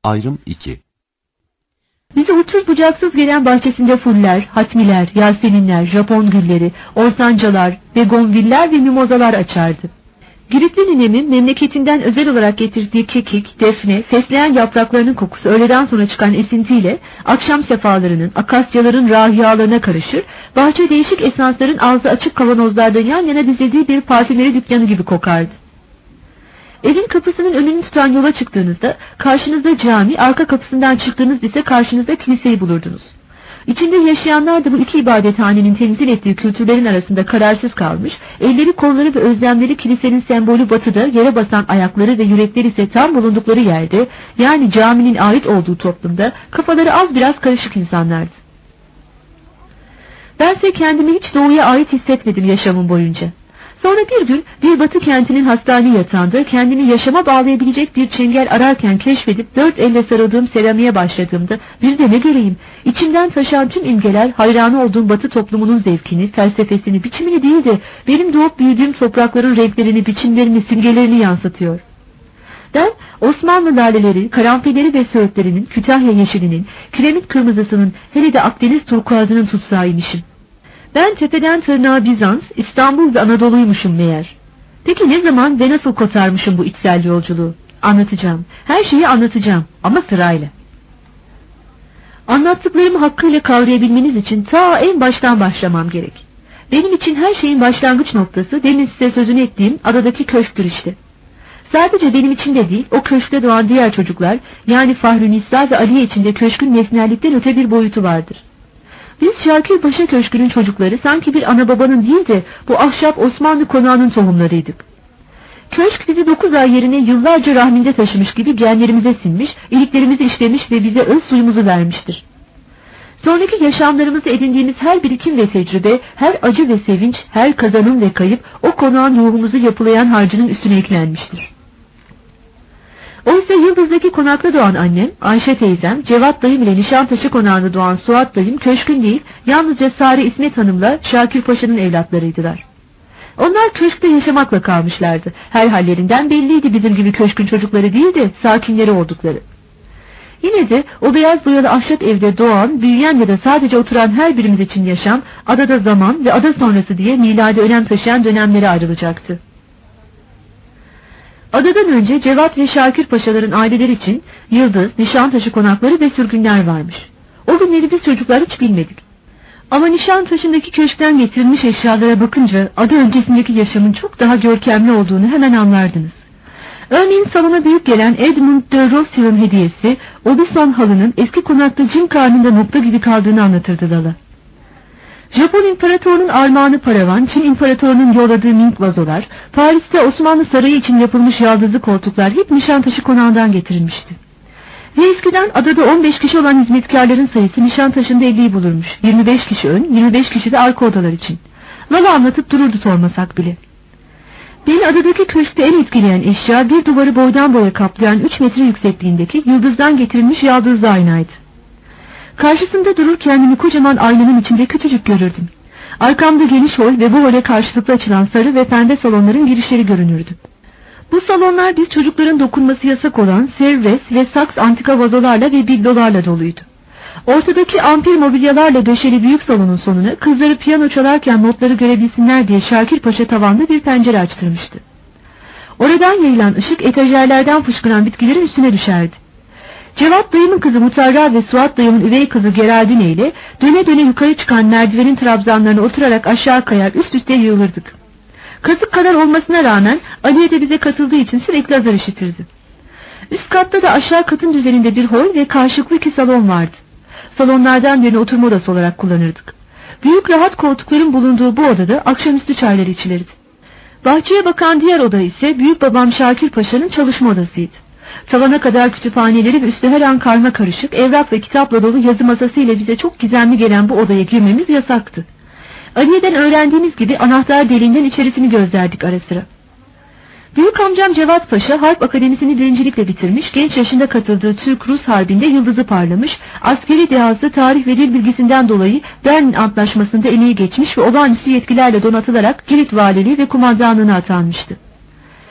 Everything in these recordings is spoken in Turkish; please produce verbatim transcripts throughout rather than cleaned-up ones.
Ayrım iki. Bize uçsuz bucaksız gelen bahçesinde fuller, hatmiler, yaseminler, Japon gülleri, ortancalar, begonviller ve mimozalar açardı. Giritli ninemin memleketinden özel olarak getirdiği kekik, defne, fesleğen yapraklarının kokusu öğleden sonra çıkan esintiyle akşam sefalarının, akasyaların rahiyalarına karışır, bahçe değişik esansların ağzı açık kavanozlarda yan yana dizildiği bir parfümeri dükkanı gibi kokardı. Evin kapısının önünü tutan yola çıktığınızda karşınızda cami, arka kapısından çıktığınızda ise karşınızda kiliseyi bulurdunuz. İçinde yaşayanlar da bu iki ibadethanenin temsil ettiği kültürlerin arasında kararsız kalmış, elleri kolları ve özlemleri kilisenin sembolü batıda, yere basan ayakları ve yürekleri ise tam bulundukları yerde, yani caminin ait olduğu toplumda kafaları az biraz karışık insanlardı. Bense kendimi hiç doğuya ait hissetmedim yaşamım boyunca. Sonra bir gün bir batı kentinin hastane yatağında kendimi yaşama bağlayabilecek bir çengel ararken keşfedip dört elle sarıldığım seramiğe başladığımda bir de ne göreyim, içimden taşan tüm imgeler hayranı olduğum batı toplumunun zevkini, felsefesini, biçimini değil de benim doğup büyüdüğüm toprakların renklerini, biçimlerini, simgelerini yansıtıyor. Ben Osmanlı laleleri, karanfilleri ve söğütlerinin, Kütahya yeşilinin, kiremit kırmızısının, hele de Akdeniz turkuazının tutsağıymışım. Ben tepeden tırnağa Bizans, İstanbul ve Anadolu'ymuşum meğer. Peki ne zaman ve nasıl kotarmışım bu içsel yolculuğu? Anlatacağım. Her şeyi anlatacağım ama sırayla. Anlattıklarımı hakkıyla kavrayabilmeniz için ta en baştan başlamam gerek. Benim için her şeyin başlangıç noktası demin size sözünü ettiğim adadaki köşktür işte. Sadece benim için de değil, o köşkte doğan diğer çocuklar, yani Fahri Nisa ve Aliye için de köşkün nesnellikten öte bir boyutu vardır. Biz Şakir Paşa Köşkü'nün çocukları sanki bir ana babanın değil de bu ahşap Osmanlı konağının tohumlarıydık. Köşk bizi dokuz ay yerine yıllarca rahminde taşımış gibi genlerimize sinmiş, iliklerimizi işlemiş ve bize öz suyumuzu vermiştir. Sonraki yaşamlarımızda edindiğimiz her birikim ve tecrübe, her acı ve sevinç, her kazanım ve kayıp o konağın ruhumuzu yapılayan harcının üstüne eklenmiştir. Oysa Yıldız'daki konakta doğan annem, Ayşe teyzem, Cevat dayım ile Nişantaşı konağında doğan Suat dayım köşkün değil, yalnızca Sare İsmet Hanım'la Şakir Paşa'nın evlatlarıydılar. Onlar köşkte yaşamakla kalmışlardı. Her hallerinden belliydi bizim gibi köşkün çocukları değil de sakinleri oldukları. Yine de o beyaz boyalı ahşap evde doğan, büyüyen ya da sadece oturan her birimiz için yaşam, adada zaman ve ada sonrası diye miladi önem taşıyan dönemlere ayrılacaktı. Adadan önce Cevat ve Şakir Paşaların aileleri için Yıldız, Nişantaşı konakları ve sürgünler varmış. O günleri biz çocuklar hiç bilmedik. Ama Nişantaşı'ndaki köşkten getirilmiş eşyalara bakınca ada öncesindeki yaşamın çok daha görkemli olduğunu hemen anlardınız. Örneğin salona büyük gelen Edmund de Rothschild'in hediyesi, Aubusson halının eski konakta cin karnında nokta gibi kaldığını anlatırdı Lala. Japon imparatorunun armağanı paravan, Çin imparatorunun yolladığı mink vazolar, Paris'te Osmanlı sarayı için yapılmış yaldızlı koltuklar hep Nişantaşı konağından getirilmişti. Ve eskiden adada on beş kişi olan hizmetkarların sayısı Nişantaşı'nda elliyi bulurmuş. yirmi beş kişi ön, yirmi beş kişi de arka odalar için. Lala anlatıp dururdu sormasak bile. Beni adadaki köşkte en etkileyen eşya bir duvarı boydan boya kaplayan üç metre yüksekliğindeki Yıldız'dan getirilmiş yaldızlı aynaydı. Karşısında durur kendimi kocaman aynanın içinde küçücük görürdüm. Arkamda geniş hol ve bu hole karşılıklı açılan sarı ve pembe salonların girişleri görünürdü. Bu salonlar biz çocukların dokunması yasak olan Sevres ve Saks antika vazolarla ve biblolarla doluydu. Ortadaki ampir mobilyalarla döşeli büyük salonun sonuna kızları piyano çalarken notları görebilsinler diye Şakir Paşa tavanlı bir pencere açtırmıştı. Oradan yayılan ışık etajerlerden fışkıran bitkilerin üstüne düşerdi. Cevat dayımın kızı Mutarra ve Suat dayımın üvey kızı Geraldine ile döne döne yukarı çıkan merdivenin trabzanlarına oturarak aşağı kayar üst üste yığılırdık. Kazık kadar olmasına rağmen Aliye de bize katıldığı için sürekli azar işitirdi. Üst katta da aşağı katın düzeninde bir hol ve karşılıklı iki salon vardı. Salonlardan birini oturma odası olarak kullanırdık. Büyük rahat koltukların bulunduğu bu odada akşamüstü çayları içilirdi. Bahçeye bakan diğer oda ise büyük babam Şakir Paşa'nın çalışma odasıydı. Tavana kadar kütüphaneleri ve üstü her an karma karışık, evrak ve kitapla dolu yazı masası ile bize çok gizemli gelen bu odaya girmemiz yasaktı. Aliye'den öğrendiğimiz gibi anahtar deliğinden içerisini gözlerdik ara sıra. Büyük amcam Cevat Paşa Harp Akademisi'ni birincilikle bitirmiş, genç yaşında katıldığı Türk-Rus Harbi'nde yıldızı parlamış, askeri dehası, tarih ve dil bilgisinden dolayı Berlin Antlaşması'nda emeği geçmiş ve olağanüstü yetkilerle donatılarak Girit Valiliği ve kumandanlığına atanmıştı.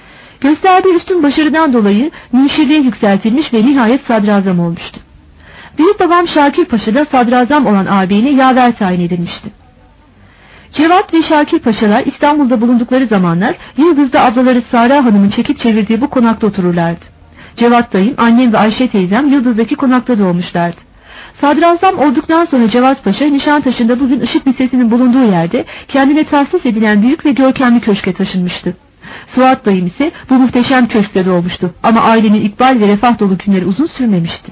Gösterdiği üstün başarıdan dolayı münşirliğe yükseltilmiş ve nihayet sadrazam olmuştu. Büyük babam Şakir Paşa da sadrazam olan ağabeyine yaver tayin edilmişti. Cevat ve Şakir Paşalar İstanbul'da bulundukları zamanlar Yıldız'da ablaları Sara Hanım'ın çekip çevirdiği bu konakta otururlardı. Cevat dayım, annem ve Ayşe teyzem Yıldız'daki konakta doğmuşlardı. Sadrazam olduktan sonra Cevat Paşa Nişantaşı'nda bugün Işık Lisesi'nin bulunduğu yerde kendine tahsis edilen büyük ve görkemli köşke taşınmıştı. Suat dayım ise bu muhteşem köşkte doğmuştu ama ailenin ikbal ve refah dolu günleri uzun sürmemişti.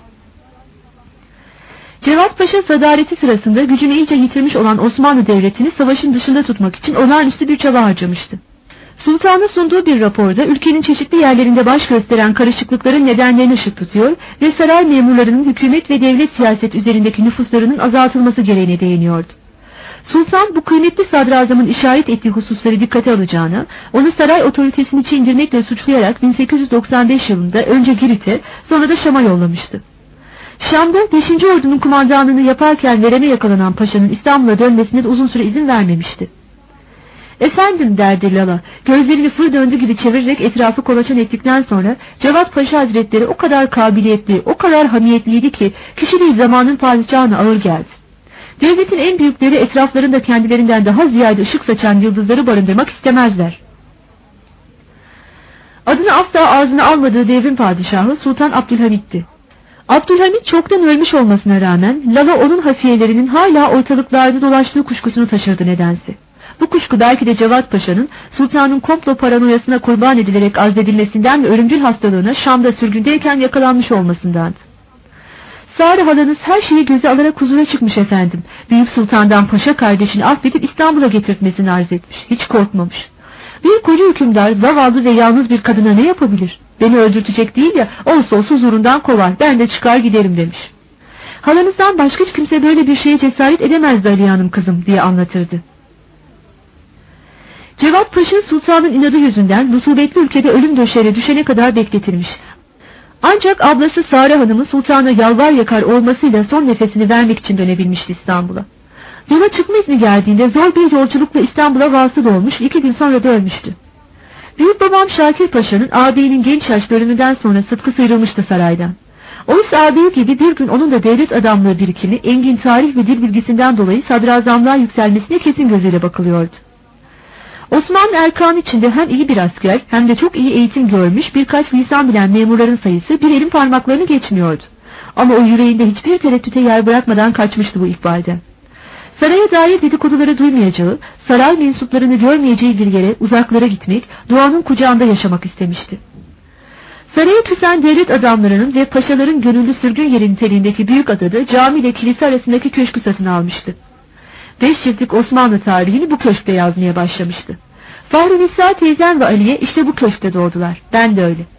Cevat Paşa sadareti sırasında gücünü iyice yitirmiş olan Osmanlı Devleti'ni savaşın dışında tutmak için olağanüstü bir çaba harcamıştı. Sultan'a sunduğu bir raporda ülkenin çeşitli yerlerinde baş gösteren karışıklıkların nedenlerini ışık tutuyor ve saray memurlarının hükümet ve devlet siyaset üzerindeki nüfuslarının azaltılması gereğine değiniyordu. Sultan bu kıymetli sadrazamın işaret ettiği hususları dikkate alacağına, onu saray otoritesini çiğndirmekle suçlayarak bin sekiz yüz doksan beş yılında önce Girit'e sonra da Şam'a yollamıştı. Şam'da beşinci Ordu'nun kumandanlığını yaparken vereme yakalanan paşanın İstanbul'a dönmesine de uzun süre izin vermemişti. "Efendim," derdi Lala, gözlerini fır döndü gibi çevirerek etrafı kolaçan ettikten sonra, "Cevat Paşa Hazretleri o kadar kabiliyetli, o kadar hamiyetliydi ki kişiliği zamanın padişahına ağır geldi. Devletin en büyükleri etraflarında kendilerinden daha ziyade ışık saçan yıldızları barındırmak istemezler." Adını asla ağzına almadığı devrin padişahı Sultan Abdülhamit'ti. Abdülhamit çoktan ölmüş olmasına rağmen Lala onun hafiyelerinin hala ortalıklarda dolaştığı kuşkusunu taşırdı nedense. Bu kuşku belki de Cevat Paşa'nın sultanın komplo paranoyasına kurban edilerek azledilmesinden ve ölümcül hastalığına Şam'da sürgündeyken yakalanmış olmasındandı. "Sare halanız her şeyi göze alarak huzura çıkmış efendim. Büyük Sultan'dan paşa kardeşini affedip İstanbul'a getirtmesini arz etmiş. Hiç korkmamış. Bir koca hükümdar zavallı ve yalnız bir kadına ne yapabilir? Beni öldürtecek değil ya, olsa olsa huzurundan kovar, ben de çıkar giderim" demiş. "Halanızdan başka hiç kimse böyle bir şeye cesaret edemezdi Ali Hanım kızım," diye anlatırdı. Cevat Paşa sultanın inadı yüzünden rutubetli ülkede ölüm döşeğine düşene kadar bekletilmiş. Ancak ablası Sare Hanım'ın sultana yalvar yakar olmasıyla son nefesini vermek için dönebilmişti İstanbul'a. Yola çıkma izni geldiğinde zor bir yolculukla İstanbul'a vasıl olmuş, iki gün sonra da ölmüştü. Büyük babam Şakir Paşa'nın ağabeyinin genç yaşta ölümünden sonra sıtkı sıyrılmıştı saraydan. Oysa ağabeyi gibi bir gün onun da devlet adamlığı birikimi, engin tarih ve dil bilgisinden dolayı sadrazamlığa yükselmesine kesin gözüyle bakılıyordu. Osmanlı erkanı içinde hem iyi bir asker hem de çok iyi eğitim görmüş birkaç lisan bilen memurların sayısı bir elin parmaklarını geçmiyordu. Ama o yüreğinde hiçbir tereddüte yer bırakmadan kaçmıştı bu ikbalden. Saraya dair dedikoduları duymayacağı, saray mensuplarını görmeyeceği bir yere, uzaklara gitmek, doğanın kucağında yaşamak istemişti. Saraya küsen devlet adamlarının ve paşaların gönüllü sürgün yeri niteliğindeki büyük adada cami ile kilise arasındaki köşkü satın almıştı. Beş ciltlik Osmanlı tarihini bu köşkte yazmaya başlamıştı. Fahrunisa teyzem ve Aliye işte bu köşkte doğdular. Ben de öyle.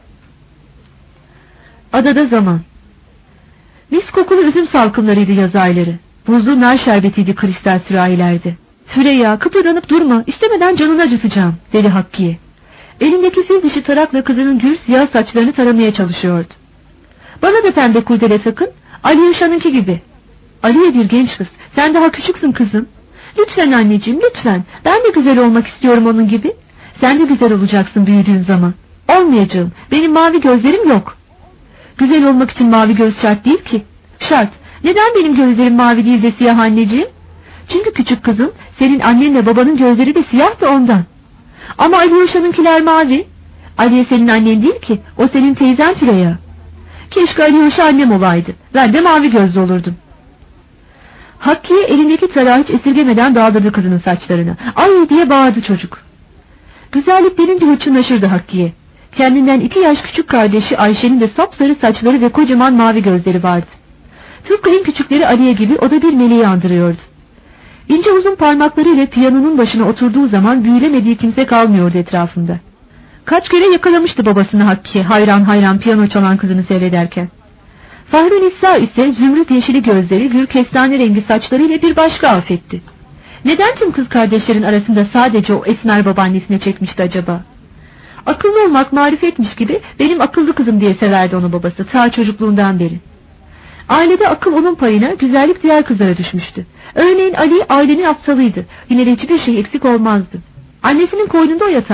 Adada zaman. Mis kokulu üzüm salkımlarıydı yaz ayları. Buzlu nar şerbetiydi kristal sürahilerde. "Süreyya, kıpırdanıp durma, istemeden canını acıtacağım," dedi Hakkiye. Elindeki fil dişi tarakla kızının gür siyah saçlarını taramaya çalışıyordu. "Bana da pembe kurdele takın, Ali Yaşan'ınki gibi." "Aliye bir genç kız, sen daha küçüksün kızım." "Lütfen anneciğim, lütfen, ben de güzel olmak istiyorum onun gibi." "Sen de güzel olacaksın büyüdüğün zaman." "Olmayacağım, benim mavi gözlerim yok." "Güzel olmak için mavi göz şart değil ki." "Şart. Neden benim gözlerim mavi değil de siyah anneciğim?" "Çünkü küçük kızım, senin annenle babanın gözleri de siyah da ondan." "Ama Ali Yaşan'ınkiler mavi." "Aliye senin annen değil ki, o senin teyzen Süreyya." "Keşke Ali Yaşa annem olaydı, ben de mavi gözlü olurdum." Hakkiye elindeki tarağı hiç esirgemeden dağladı kızının saçlarına. "Ay!" diye bağırdı çocuk. Güzellik denince hırçınlaşırdı Hakkiye. Kendinden iki yaş küçük kardeşi Ayşe'nin de sapsarı saçları ve kocaman mavi gözleri vardı. Tıpkı en küçükleri Aliye gibi o da bir meleği andırıyordu. İnce uzun parmaklarıyla piyanonun başına oturduğu zaman büyülemediği kimse kalmıyordu etrafında. Kaç kere yakalamıştı babasını Hakkiye, hayran hayran piyano çalan kızını seyrederken. Fahrunisa ise zümrüt yeşili gözleri, gür kestane rengi saçlarıyla bir başka afetti. Neden tüm kız kardeşlerin arasında sadece o esmer babaannesine çekmişti acaba? Akıllı olmak marifetmiş gibi benim akıllı kızım diye severdi onu babası ta çocukluğundan beri. Ailede akıl onun payına, güzellik diğer kızlara düşmüştü. Örneğin Ali ailenin aptalıydı, yine de hiçbir şey eksik olmazdı. Annesinin koynunda o yatardı.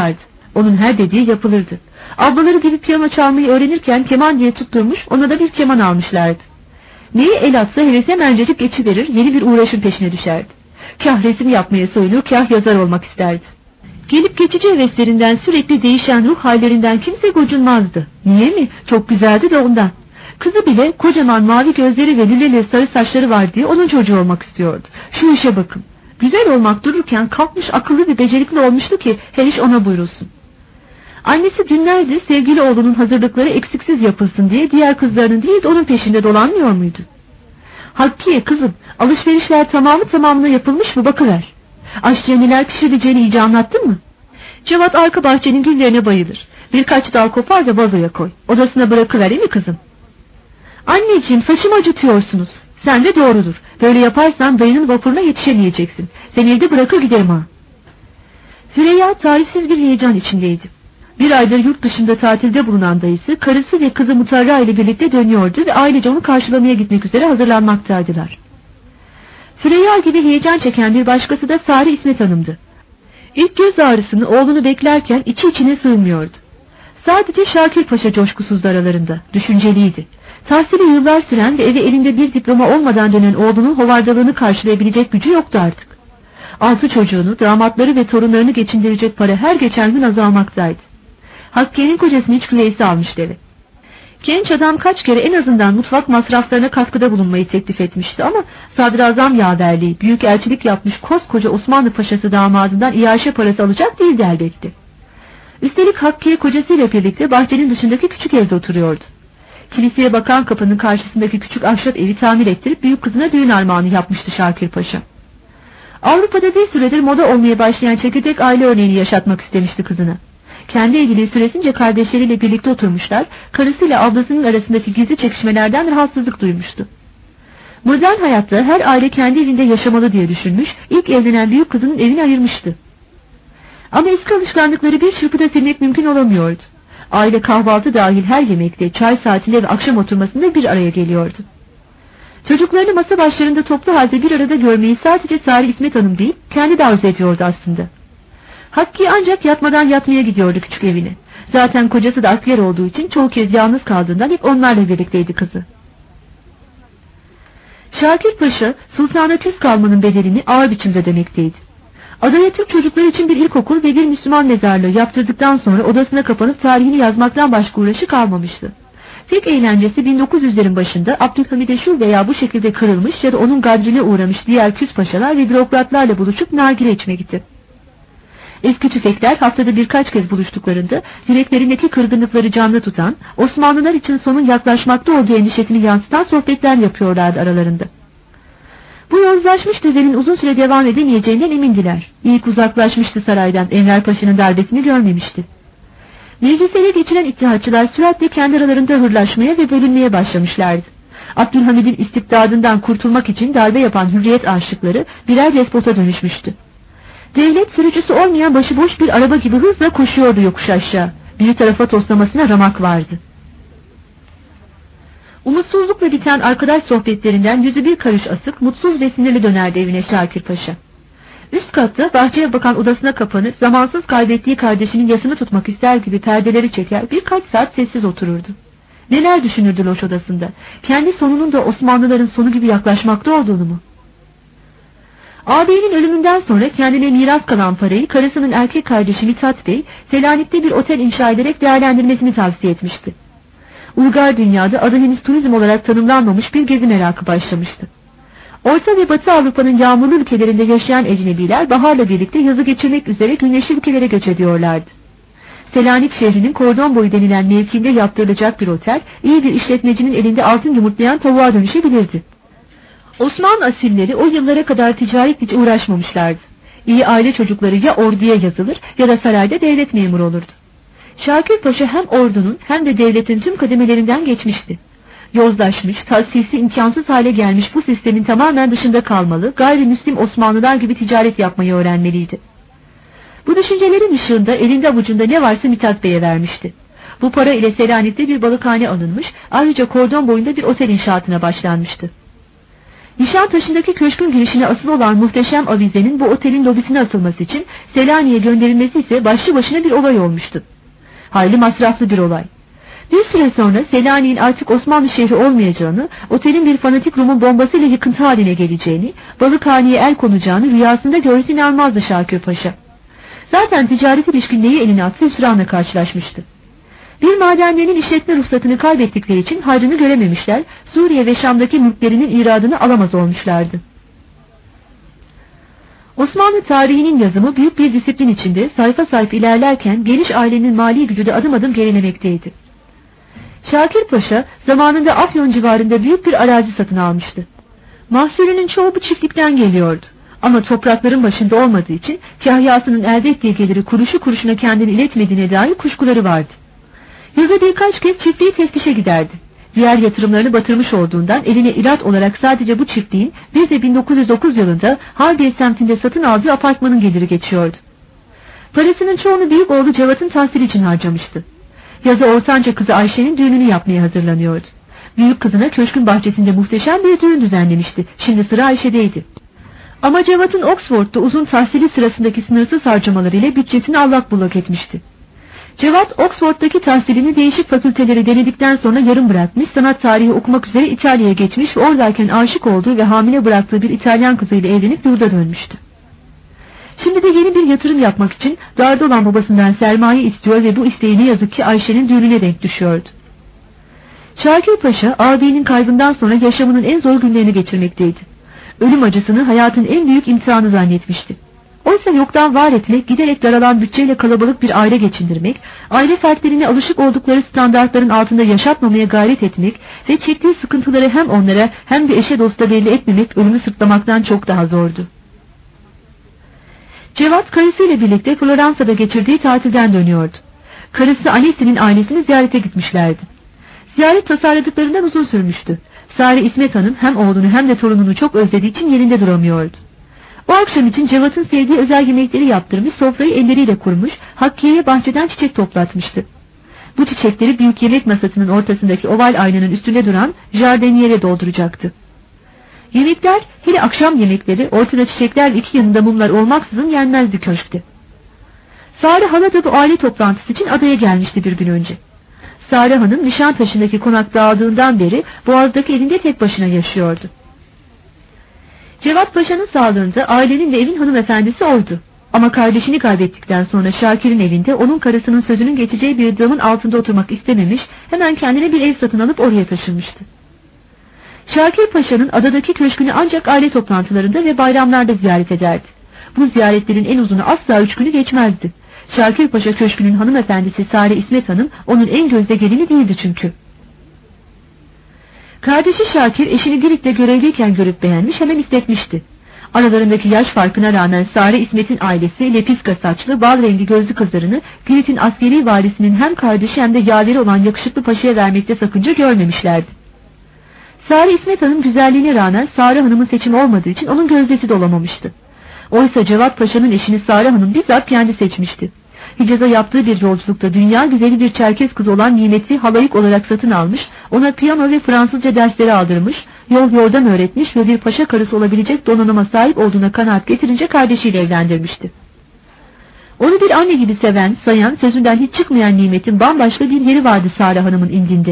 Onun her dediği yapılırdı. Ablaları gibi piyano çalmayı öğrenirken keman diye tutturmuş, ona da bir keman almışlardı. Neyi el atsa heves hemencecik geçiverir, yeni bir uğraşın peşine düşerdi. Kah resim yapmaya soyunur, kah yazar olmak isterdi. Gelip geçici heveslerinden, sürekli değişen ruh hallerinden kimse gocunmazdı. Niye mi? Çok güzeldi de ondan. Kızı bile kocaman mavi gözleri ve lüleli sarı saçları var diye onun çocuğu olmak istiyordu. Şu işe bakın. Güzel olmak dururken kalkmış akıllı ve becerikli olmuştu ki her iş ona buyurulsun. Annesi günlerdir sevgili oğlunun hazırlıkları eksiksiz yapılsın diye diğer kızlarının değil de onun peşinde dolanmıyor muydu? Hakkiye kızım, alışverişler tamamı tamamına yapılmış mı bakıver. Aşçıya neler pişireceğini iyice anlattın mı? Cevat arka bahçenin güllerine bayılır. Birkaç dal kopar da vazoya koy. Odasına bırakıver mi kızım? Anneciğim, saçımı acıtıyorsunuz. Sen de doğrudur. Böyle yaparsan dayının vapuruna yetişemeyeceksin. Seni evde bırakır giderim ha. Süreyya tarifsiz bir heyecan içindeydi. Bir aydır yurt dışında tatilde bulunan dayısı, karısı ve kızı Mutarra ile birlikte dönüyordu ve ailece onu karşılamaya gitmek üzere hazırlanmaktaydılar. Süreyya gibi heyecan çeken bir başkası da Sari İsmet Hanım'dı. İlk göz ağrısını oğlunu beklerken içi içine sığmıyordu. Sadece Şakir Paşa coşkusuzdu aralarında, düşünceliydi. Tahsili yıllar süren ve eve elinde bir diploma olmadan dönen oğlunun hovardalığını karşılayabilecek gücü yoktu artık. Altı çocuğunu, damatları ve torunlarını geçindirecek para her geçen gün azalmaktaydı. Hakkiye'nin kocasını iç güveysi almıştı eve. Genç adam kaç kere en azından mutfak masraflarına katkıda bulunmayı teklif etmişti ama sadrazam yaverliği, büyük elçilik yapmış koskoca Osmanlı Paşası damadından iaşe parası alacak değildi elbette. Üstelik Hakkiye kocasıyla birlikte bahçenin dışındaki küçük evde oturuyordu. Kiliseye bakan kapının karşısındaki küçük ahşap evi tamir ettirip büyük kızına düğün armağanı yapmıştı Şakir Paşa. Avrupa'da bir süredir moda olmaya başlayan çekirdek aile örneğini yaşatmak istemişti kızına. Kendi evliliği süresince kardeşleriyle birlikte oturmuşlar, karısıyla ablasının arasındaki gizli çekişmelerden rahatsızlık duymuştu. Modern hayatta her aile kendi evinde yaşamalı diye düşünmüş, ilk evlenen büyük kızının evini ayırmıştı. Ama eski alışkanlıkları bir çırpıda silmek mümkün olamıyordu. Aile kahvaltı dahil her yemekte, çay saatinde ve akşam oturmasında bir araya geliyordu. Çocuklarını masa başlarında toplu halde bir arada görmeyi sadece Sari İsmet Hanım değil, kendi de arzu ediyordu aslında. Hakki ancak yatmadan yatmaya gidiyordu küçük evine. Zaten kocası da asker olduğu için çoğu kez yalnız kaldığından hep onlarla birlikteydi kızı. Şakir Paşa, sultana küs kalmanın bedelini ağır biçimde ödemekteydi. Adaya Türk çocuklar için bir ilkokul ve bir Müslüman mezarlığı yaptırdıktan sonra odasına kapanıp tarihini yazmaktan başka uğraşı kalmamıştı. Tek eğlencesi bin dokuz yüzlerin başında Abdülhamid'e şu veya bu şekilde kırılmış ya da onun gancine uğramış diğer küs paşalar ve bürokratlarla buluşup nargile içmekti. Eski tüfekler haftada birkaç kez buluştuklarında yüreklerindeki kırgınlıkları canlı tutan, Osmanlılar için sonun yaklaşmakta olduğu endişesini yansıtan sohbetler yapıyorlardı aralarında. Bu yozlaşmış düzenin uzun süre devam edemeyeceğinden emindiler. İlk uzaklaşmıştı saraydan, Enver Paşa'nın darbesini görmemişti. Meclise ele geçiren ittihatçılar süratle kendi aralarında hırlaşmaya ve bölünmeye başlamışlardı. Abdülhamid'in istibdadından kurtulmak için darbe yapan hürriyet aşıkları birer despota dönüşmüştü. Devlet sürücüsü olmayan başıboş bir araba gibi hızla koşuyordu yokuş aşağı. Bir tarafa toslamasına ramak vardı. Umutsuzlukla biten arkadaş sohbetlerinden yüzü bir karış asık, mutsuz ve sinirli dönerdi evine Şakir Paşa. Üst katta bahçeye bakan odasına kapanır, zamansız kaybettiği kardeşinin yasını tutmak ister gibi perdeleri çeker, birkaç saat sessiz otururdu. Neler düşünürdü loş odasında? Kendi sonunun da Osmanlıların sonu gibi yaklaşmakta olduğunu mu? Ağabeyinin ölümünden sonra kendine miras kalan parayı karısının erkek kardeşi Mithat Bey, Selanik'te bir otel inşa ederek değerlendirmesini tavsiye etmişti. Uygar dünyada adı henüz turizm olarak tanımlanmamış bir gezi merakı başlamıştı. Orta ve Batı Avrupa'nın yağmurlu ülkelerinde yaşayan ecnebiler baharla birlikte yazı geçirmek üzere güneşli ülkelere göç ediyorlardı. Selanik şehrinin kordon boyu denilen mevkiinde yaptırılacak bir otel, iyi bir işletmecinin elinde altın yumurtlayan tavuğa dönüşebilirdi. Osmanlı asilleri o yıllara kadar ticaretle hiç uğraşmamışlardı. İyi aile çocukları ya orduya yazılır ya da sarayda devlet memuru olurdu. Şakir Paşa hem ordunun hem de devletin tüm kademelerinden geçmişti. Yozlaşmış, tahsisi imkansız hale gelmiş bu sistemin tamamen dışında kalmalı, gayrimüslim Osmanlılar gibi ticaret yapmayı öğrenmeliydi. Bu düşüncelerin ışığında elinde avucunda ne varsa Mithat Bey'e vermişti. Bu para ile Selanik'te bir balıkhane alınmış, ayrıca kordon boyunda bir otel inşaatına başlanmıştı. Nişantaşı'ndaki köşkün girişine asılı olan muhteşem avizenin bu otelin lobisine asılması için Selanik'e gönderilmesi ise başlı başına bir olay olmuştu. Hayli masraflı bir olay. Bir süre sonra Selanik'in artık Osmanlı şehri olmayacağını, otelin bir fanatik Rum'un bombasıyla yıkıntı haline geleceğini, balıkhaneye el konacağını rüyasında görse inanmazdı Şakir Paşa. Zaten ticaret ilişkin neyi eline atsa hüsranla karşılaşmıştı. Bir madenlerin işletme ruhsatını kaybettikleri için hayrını görememişler, Suriye ve Şam'daki mülklerinin iradını alamaz olmuşlardı. Osmanlı tarihinin yazımı büyük bir disiplin içinde sayfa sayfa ilerlerken geniş ailenin mali gücü de adım adım gerilemekteydi. Şakir Paşa zamanında Afyon civarında büyük bir arazi satın almıştı. Mahsulünün çoğu bu çiftlikten geliyordu. Ama toprakların başında olmadığı için kahyasının elde ettiği geliri kuruşu kuruşuna kendini iletmediğine dair kuşkuları vardı. Yılda birkaç kez çiftliği teftişe giderdi. Diğer yatırımlarını batırmış olduğundan eline irat olarak sadece bu çiftliğin bir de bin dokuz yüz dokuz yılında Harbiye semtinde satın aldığı apartmanın geliri geçiyordu. Parasının çoğunu büyük oğlu Cevat'ın tahsili için harcamıştı. Yazı ortanca kızı Ayşe'nin düğününü yapmaya hazırlanıyordu. Büyük kızına köşkün bahçesinde muhteşem bir düğün düzenlemişti. Şimdi sıra Ayşe'deydi. Ama Cevat'ın Oxford'da uzun tahsili sırasındaki sınırsız harcamalarıyla bütçesini allak bullak etmişti. Cevat, Oxford'daki tahsilini değişik fakülteleri denedikten sonra yarım bırakmış, sanat tarihi okumak üzere İtalya'ya geçmiş ve oradayken aşık olduğu ve hamile bıraktığı bir İtalyan kızıyla evlenip yurda dönmüştü. Şimdi de yeni bir yatırım yapmak için darda olan babasından sermaye istiyor ve bu isteği ne yazık ki Ayşe'nin düğününe denk düşüyordu. Şakir Paşa, ağabeyinin kaybından sonra yaşamının en zor günlerini geçirmekteydi. Ölüm acısını hayatın en büyük imtihanı zannetmişti. Oysa yoktan var etmek, giderek daralan bütçeyle kalabalık bir aile geçindirmek, aile fertlerine alışık oldukları standartların altında yaşatmamaya gayret etmek ve çektiği sıkıntıları hem onlara hem de eşe dosta belli etmemek ölümü sırtlamaktan çok daha zordu. Cevat karısıyla birlikte Floransa'da geçirdiği tatilden dönüyordu. Karısı Anesi'nin ailesini ziyarete gitmişlerdi. Ziyaret tasarladıklarından uzun sürmüştü. Sare İsmet Hanım hem oğlunu hem de torununu çok özlediği için yerinde duramıyordu. O akşam için Cevat'ın sevdiği özel yemekleri yaptırmış, sofrayı elleriyle kurmuş, Hakkiye'ye bahçeden çiçek toplatmıştı. Bu çiçekleri büyük yemek masasının ortasındaki oval aynanın üstünde duran jardiniyere dolduracaktı. Yemekler, hele akşam yemekleri, ortada çiçekler ve iki yanında mumlar olmaksızın yenmezdi köşkte. Sare hala da bu aile toplantısı için adaya gelmişti bir gün önce. Sare Hanım Nişantaşı'ndaki konak dağıldığından beri Boğaz'daki evinde tek başına yaşıyordu. Cevat Paşa'nın sağlığında ailenin ve evin hanımefendisi oydu. Ama kardeşini kaybettikten sonra Şakir'in evinde onun karısının sözünün geçeceği bir damın altında oturmak istememiş, hemen kendine bir ev satın alıp oraya taşınmıştı. Şakir Paşa'nın adadaki köşkünü ancak aile toplantılarında ve bayramlarda ziyaret ederdi. Bu ziyaretlerin en uzunu asla üç günü geçmezdi. Şakir Paşa köşkünün hanımefendisi Sare İsmet Hanım onun en gözde gelini değildi çünkü. Kardeşi Şakir eşini Girit'te görevliyken görüp beğenmiş, hemen istetmişti. Aralarındaki yaş farkına rağmen Sare İsmet'in ailesi lepiska saçlı, bal rengi gözlü kızlarını Girit'in askeri valisinin hem kardeşi hem de yaveri olan yakışıklı paşaya vermekte sakınca görmemişlerdi. Sare İsmet Hanım güzelliğine rağmen Sare Hanım'ın seçimi olmadığı için onun gözdesi de olamamıştı. Oysa Cevat Paşa'nın eşini Sare Hanım bizzat kendi seçmişti. Hicaz'a yaptığı bir yolculukta dünya güzeli bir Çerkez kızı olan Nimet'i halayık olarak satın almış, ona piyano ve Fransızca dersleri aldırmış, yol yordan öğretmiş ve bir paşa karısı olabilecek donanıma sahip olduğuna kanaat getirince kardeşiyle evlendirmişti. Onu bir anne gibi seven, sayan, sözünden hiç çıkmayan Nimet'in bambaşka bir yeri vardı Sare Hanım'ın indinde.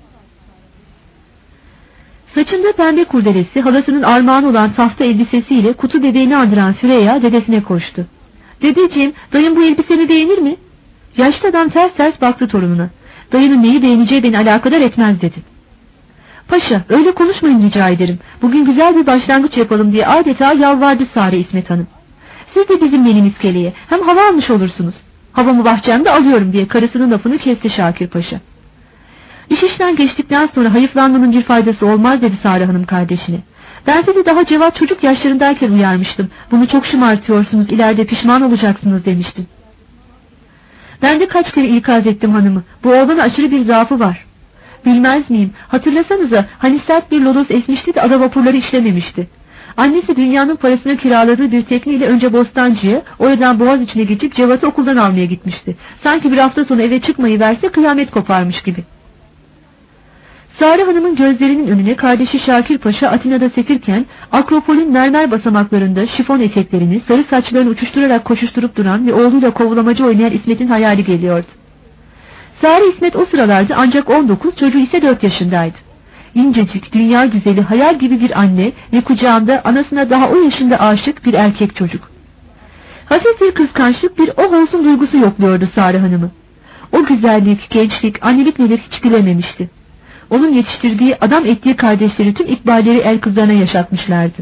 Saçında pembe kurdelesi, halasının armağanı olan tahta elbisesiyle kutu bebeğini andıran Süreyya dedesine koştu. "Dedeciğim, dayım bu elbisemi beğenir mi?" Yaşlı adam ters ters baktı torununa. "Dayının neyi beğeneceği beni alakadar etmez" dedi. "Paşa, öyle konuşmayın rica ederim. Bugün güzel bir başlangıç yapalım" diye adeta yalvardı Sare İsmet Hanım. "Siz de bizim benim iskeleye, hem hava almış olursunuz." "Havamı bahçemde alıyorum" diye karısının lafını kesti Şakir Paşa. İş işten geçtikten sonra hayıflanmanın bir faydası olmaz dedi Sare Hanım kardeşine. "Ben sizi daha Cevat çocuk yaşlarındayken uyarmıştım. Bunu çok şımartıyorsunuz, ileride pişman olacaksınız" demiştim. "Ben de kaç kere ikaz ettim hanımı. Bu oğlanın aşırı bir zaafı var." "Bilmez miyim? Hatırlasanıza, hani sert bir lodos esmişti de ada vapurları işlememişti. Annesi dünyanın parasına kiraladığı bir tekneyle önce Bostancı'ya, oradan Boğaz içine geçip Cevat'ı okuldan almaya gitmişti. Sanki bir hafta sonra eve çıkmayı verse kıyamet koparmış gibi." Sare Hanım'ın gözlerinin önüne kardeşi Şakir Paşa Atina'da sefirken Akropol'ün mermer basamaklarında şifon eteklerini, sarı saçlarını uçuşturarak koşuşturup duran ve oğluyla kovulamacı oynayan İsmet'in hayali geliyordu. Sare İsmet o sıralarda ancak on dokuz, çocuğu ise dört yaşındaydı. İncecik, dünya güzeli, hayal gibi bir anne ve kucağında anasına daha o yaşında aşık bir erkek çocuk. Hafif bir kıskançlık, bir oh olsun duygusu yokluyordu Sare Hanım'ı. O güzellik, gençlik, annelik neler hiç bilememişti. Onun yetiştirdiği, adam ettiği kardeşleri tüm ikballeri el kızlarına yaşatmışlardı.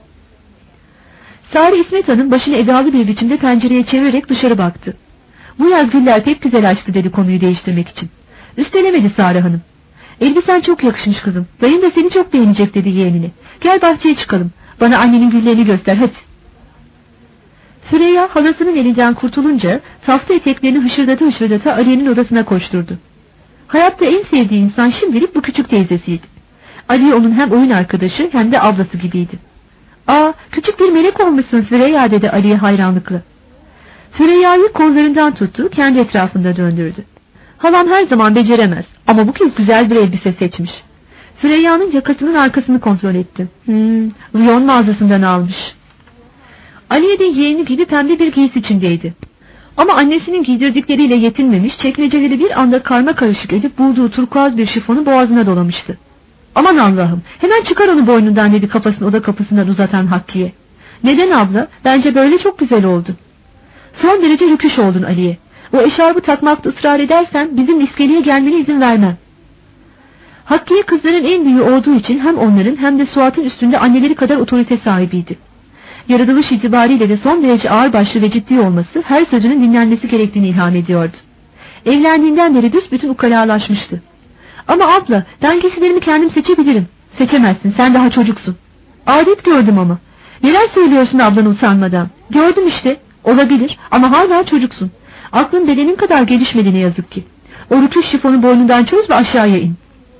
Sare İsmet Hanım başını edalı bir biçimde pencereye çevirerek dışarı baktı. Bu yaz güller pek güzel açtı dedi konuyu değiştirmek için. Üstelemedi Sare Hanım. Elbisen çok yakışmış kızım. Dayın da seni çok beğenecek dedi yeğenine. Gel bahçeye çıkalım. Bana annenin güllerini göster hadi. Süreyya halasının elinden kurtulunca safta eteklerini hışırdata hışırdata Aliye'nin odasına koşturdu. Hayatta en sevdiği insan şimdilik bu küçük teyzesiydi. Aliye onun hem oyun arkadaşı hem de ablası gibiydi. ''Aa, küçük bir melek olmuşsun Süreyya'' dedi Aliye hayranlıkla. Süreyya'yı kollarından tuttu, kendi etrafında döndürdü. ''Halam her zaman beceremez ama bu kez güzel bir elbise seçmiş.'' Süreyya'nın yakasının arkasını kontrol etti. ''Hmm, Lyon mağazasından almış.'' Aliye de yeğeni gibi pembe bir giysi içindeydi. Ama annesinin giydirdikleriyle yetinmemiş, çekmeceleri bir anda karma karışık edip bulduğu turkuaz bir şifonu boğazına dolamıştı. ''Aman Allah'ım, hemen çıkar onu boynundan'' dedi kafasını oda kapısından uzatan Hakkiye. ''Neden abla? Bence böyle çok güzel oldu.'' ''Son derece rüküş oldun Aliye. O eşarbı takmakta ısrar edersen bizim iskeleye gelmene izin vermem.'' Hakkiye kızların en büyüğü olduğu için hem onların hem de Suat'ın üstünde anneleri kadar otorite sahibiydi. Yaratılış itibariyle de son derece ağırbaşlı ve ciddi olması her sözünün dinlenmesi gerektiğini ilham ediyordu. Evlendiğinden beri büsbütün ukalalaşmıştı. ''Ama abla, ben giysilerimi kendim seçebilirim.'' ''Seçemezsin, sen daha çocuksun.'' ''Adet gördüm ama.'' ''Neler söylüyorsun ablan utanmadan?'' ''Gördüm işte, olabilir ama hala çocuksun. Aklın bedenin kadar gelişmedi ne yazık ki. O rüküş şifonu boynundan çöz ve aşağıya in.''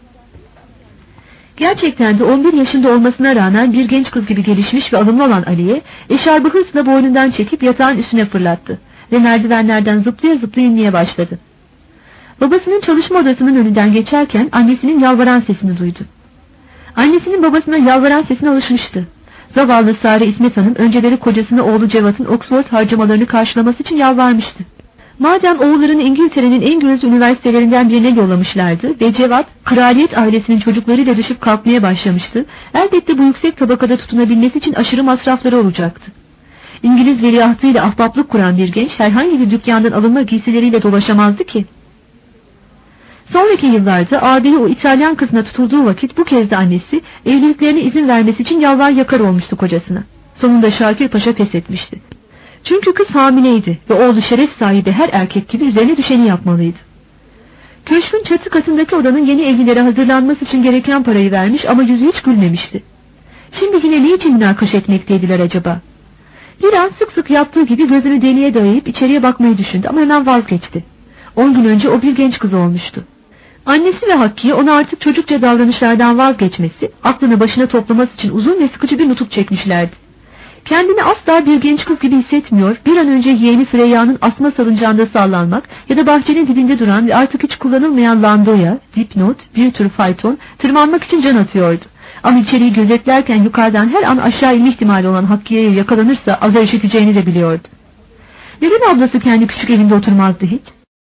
Gerçekten de on bir yaşında olmasına rağmen bir genç kız gibi gelişmiş ve alımlı olan Aliye, eşarbı hırsla boynundan çekip yatağın üstüne fırlattı ve merdivenlerden zıplaya zıplaya inmeye başladı. Babasının çalışma odasının önünden geçerken annesinin yalvaran sesini duydu. Annesinin babasına yalvaran sesine alışmıştı. Zavallı Sare İsmet Hanım önceleri kocasına oğlu Cevat'ın Oxford harcamalarını karşılaması için yalvarmıştı. Madem oğullarını İngiltere'nin en güzel üniversitelerinden birine yollamışlardı ve Cevat, kraliyet ailesinin çocuklarıyla düşüp kalkmaya başlamıştı, elbette bu yüksek tabakada tutunabilmesi için aşırı masrafları olacaktı. İngiliz veliahtıyla ahbaplık kuran bir genç herhangi bir dükkandan alınma giysileriyle dolaşamazdı ki. Sonraki yıllarda abiyi o İtalyan kızına tutulduğu vakit bu kez de annesi evliliklerine izin vermesi için yalvar yakar olmuştu kocasına. Sonunda Şakir Paşa pes etmişti. Çünkü kız hamileydi ve oğlu şeref sahibi her erkek gibi üzerine düşeni yapmalıydı. Köşkün çatı katındaki odanın yeni evlilere hazırlanması için gereken parayı vermiş ama yüzü hiç gülmemişti. Şimdi yine ne için münakaş etmekteydiler acaba? Bir an sık sık yaptığı gibi gözünü deliğe dayayıp içeriye bakmayı düşündü ama hemen vazgeçti. On gün önce o bir genç kız olmuştu. Annesi ve Hakkiye ona artık çocukça davranışlardan vazgeçmesi, aklını başına toplaması için uzun ve sıkıcı bir nutuk çekmişlerdi. Kendini asla bir genç kız gibi hissetmiyor, bir an önce yeğeni Süreyya'nın asma salıncağında sallanmak ya da bahçenin dibinde duran ve artık hiç kullanılmayan landoya, dipnot, bir tür fayton, tırmanmak için can atıyordu. Ama içeriği gözetlerken yukarıdan her an aşağı inme ihtimali olan Hakkiye'ye yakalanırsa azar işiteceğini de biliyordu. Neden ablası kendi küçük evinde oturmazdı hiç?